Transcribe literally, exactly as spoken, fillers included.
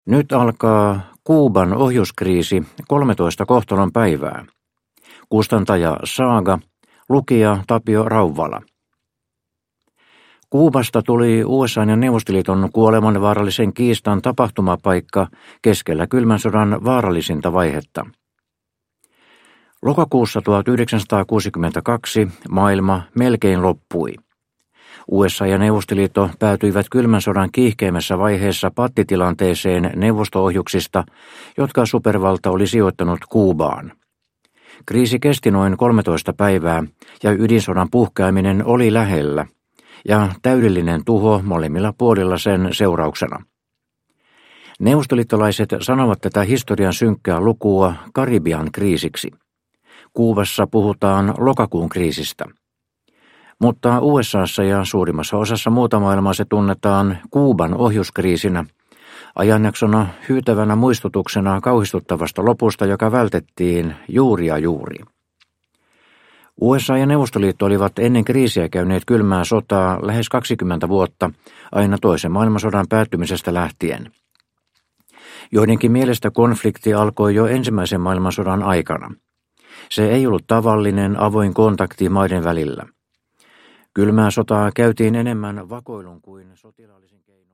Nyt alkaa Kuuban ohjuskriisi kolmetoista kohtalon päivää. Kustantaja Saaga, lukija Tapio Rauvala. Kuubasta tuli U S A:n ja Neuvostoliiton kuolemanvaarallisen kiistan tapahtumapaikka keskellä kylmän sodan vaarallisinta vaihetta. Lokakuussa tuhatyhdeksänsataakuusikymmentäkaksi maailma melkein loppui. U S A ja Neuvostoliitto päätyivät kylmän sodan kiihkeimmässä vaiheessa pattitilanteeseen neuvosto-ohjuksista, jotka supervalta oli sijoittanut Kuubaan. Kriisi kesti noin kolmetoista päivää ja ydinsodan puhkeaminen oli lähellä ja täydellinen tuho molemmilla puolilla sen seurauksena. Neuvostoliittolaiset sanovat tätä historian synkkää lukua Karibian kriisiksi. Kuubassa puhutaan lokakuun kriisistä. Mutta U S A:ssa ja suurimmassa osassa muuta maailmaa se tunnetaan Kuuban ohjuskriisinä, ajanjaksona hyytävänä muistutuksena kauhistuttavasta lopusta, joka vältettiin juuri ja juuri. U S A ja Neuvostoliitto olivat ennen kriisiä käyneet kylmää sotaa lähes kaksikymmentä vuotta, aina toisen maailmansodan päättymisestä lähtien. Joidenkin mielestä konflikti alkoi jo ensimmäisen maailmansodan aikana. Se ei ollut tavallinen avoin kontakti maiden välillä. Kylmää sotaa käytiin enemmän vakoilun kuin sotilaallisen keinon.